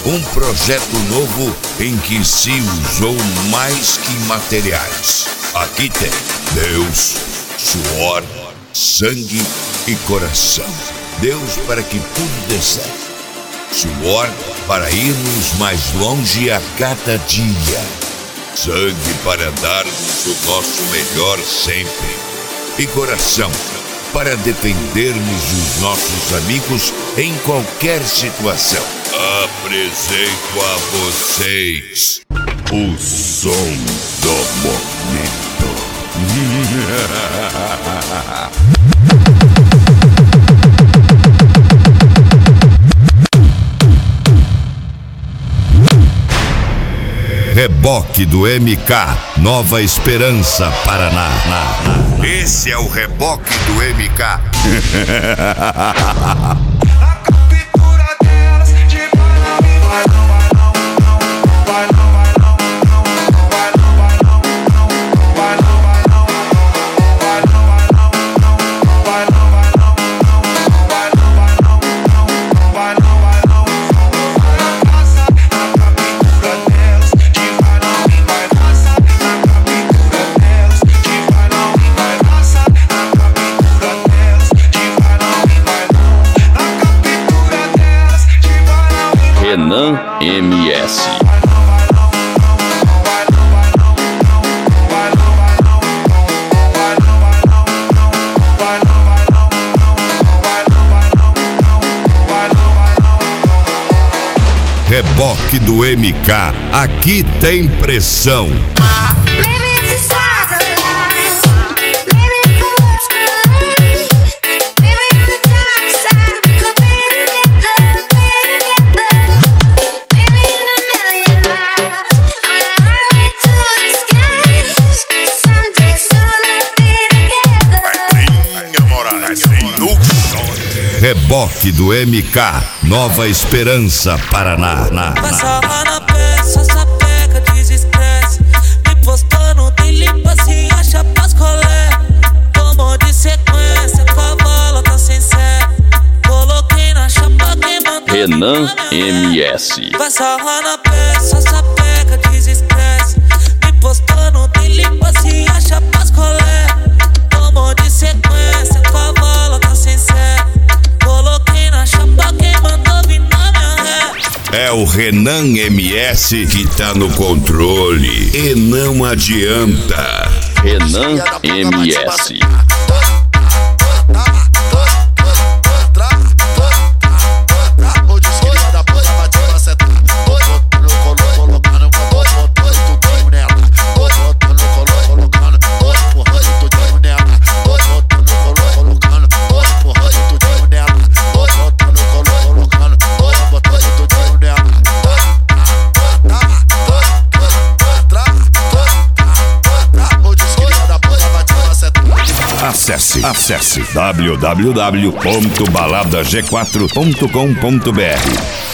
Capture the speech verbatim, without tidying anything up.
um projeto novo em que se usou mais que materiais. Aqui tem Deus, suor, sangue e coração. Deus para que tudo dê certo. Suor para irmos mais longe a cada dia. Sangue para darmos o nosso melhor sempre. E coração para defendermos os nossos amigos em qualquer situação. Apresento a vocês o som do momento. Reboque do M K, Nova Esperança, Paraná. Esse é o reboque do M K. Renan M S. Reboque do M K, aqui tem pressão. Reboque do M K, Nova Esperança, Paraná. Passa lá na peça, essa peca desestresse. Me postou no tem limpa, se acha pras colé. Tomou de sequência, com a bola tá sem sé. Coloquei na chapa quem mandou. Renan M S. Passa lá na peça, essa peca desestresse. Me postou no tem limpa, se acha pras colé. Tomou de sequência, com a bola tá sem sé. Coloquei na chapa quem mandou vir na minha ré. É o Renan M S que tá no controle e não adianta. Renan M S. Acesse, acesse w w w ponto balada g quatro ponto com ponto b r.